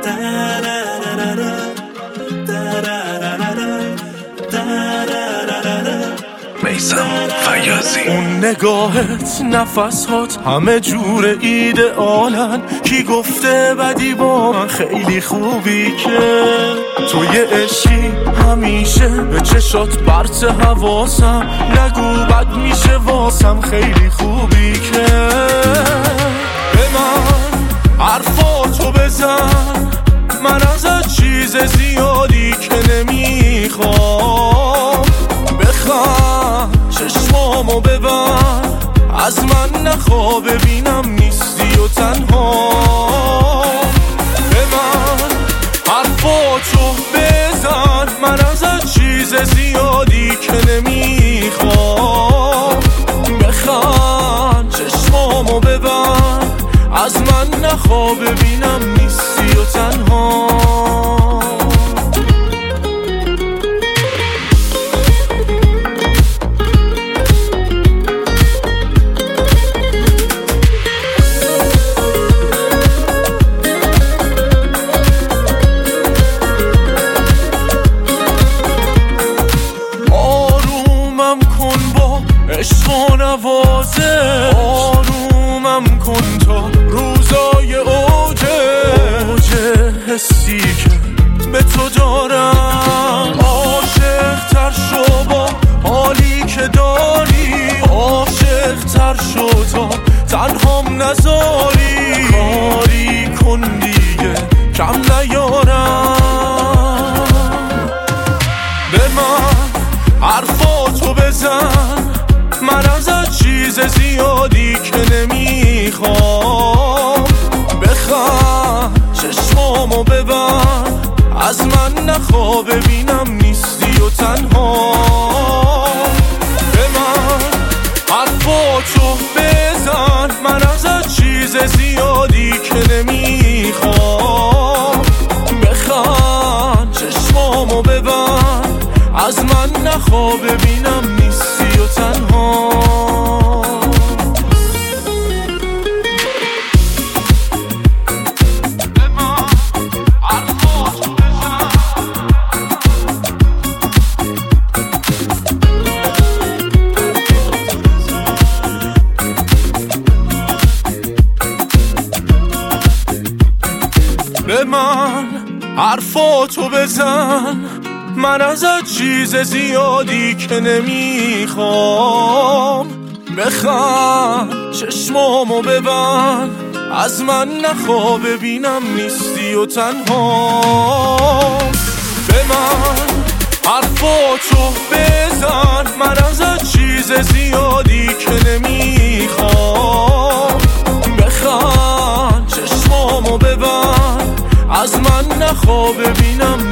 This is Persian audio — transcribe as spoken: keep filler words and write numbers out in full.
میثم فیاضی. اون نگاهت، نفسات همه جور ایدئالن. کی گفته بدی با من خیلی خوبی که تو یه عشقی همیشه به چشات برت حواسم. نگو بد میشه واسم خیلی خوبی که به من حرفاتو بزن. من ازت چیز زیادی که نمیخوام. بخند چشمامو ببند، از من نخوا ببینم نیستی و تنها. به من حرفاتو بزن. من ازت چیز زیادی که نمیخوام. بخند چشمامو ببند، از من نخوا ببینم نیستی و تنها. عشق و نوازش، آرومم کن تا روزای اوجه. اوجه حسی که به تو دارم. عاشق تر شو با حالی که داری. عاشق تر شو تا تنهام نذاری. کاری کن دیگه کم نیارم. به من حرفاتو بزن. من ازت چیز زیادی که نمیخوام. بخند چشمامو ببند، از من نخوا ببینم نیستی و تنها. به من حرفاتو بزن. من ازت چیز زیادی که نمیخوام. بخند چشمامو ببند، از من نخوا ببینم نیستی و تنها. به من حرفاتو بزن. من ازت چیز زیادی که نمیخوام. بخند چشمامو ببند، از من نخوا ببینم نیستی و تنها. به من حرفاتو بزن. من ازت چیز زیادی که نمیخوام. بخند چشمامو ببند، از من نخوا ببینم